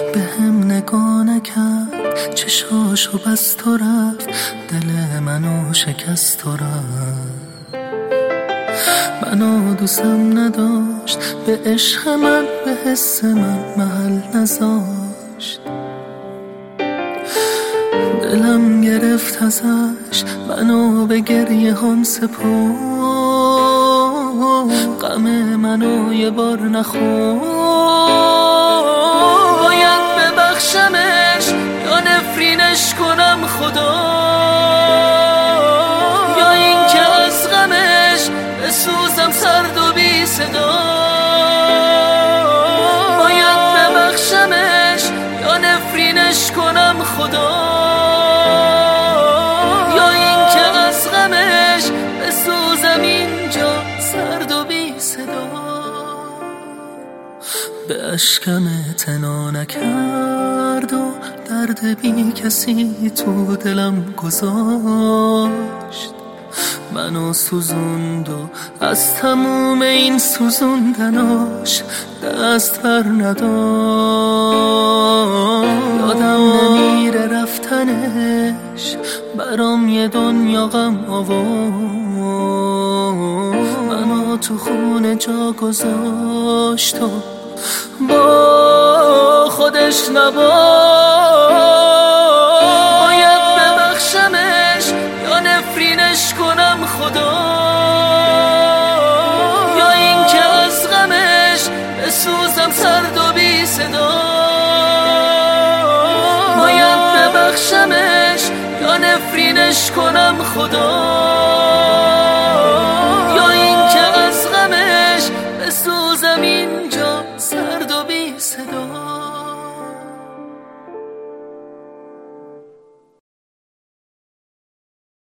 به هم نگاه نکرد، چشاشو بست و رفت، دل منو شکست و رفت. منو دوستم نداشت، به عشق من به حس من محل نذاشت. دلم گرفت ازش، منو به گریه هم سپرد. غم منو یه بار نخورد. باید ببخشمش یا نفرینش کنم خدا، یا این که از غمش بسوزم سرد و بی صدا. باید ببخشمش یا نفرینش کنم خدا، یا این که از غمش بسوزم اینجا سرد و بی صدا. به اشکم اعتنا نکرد و درد بی کسی تو دلم گذاشت. منو سوزوند و از تموم این سوزوندناش دست بر نداشت. یادم نمیره رفتنش، برام یه دنیا غم آورد. منو تو خونه جا گذاشت و با خودش نباشت. باید ببخشمش یا نفرینش کنم خدا، یا این که از غمش بسوزم سرد و بی صدا. باید ببخشمش یا نفرینش کنم خدا،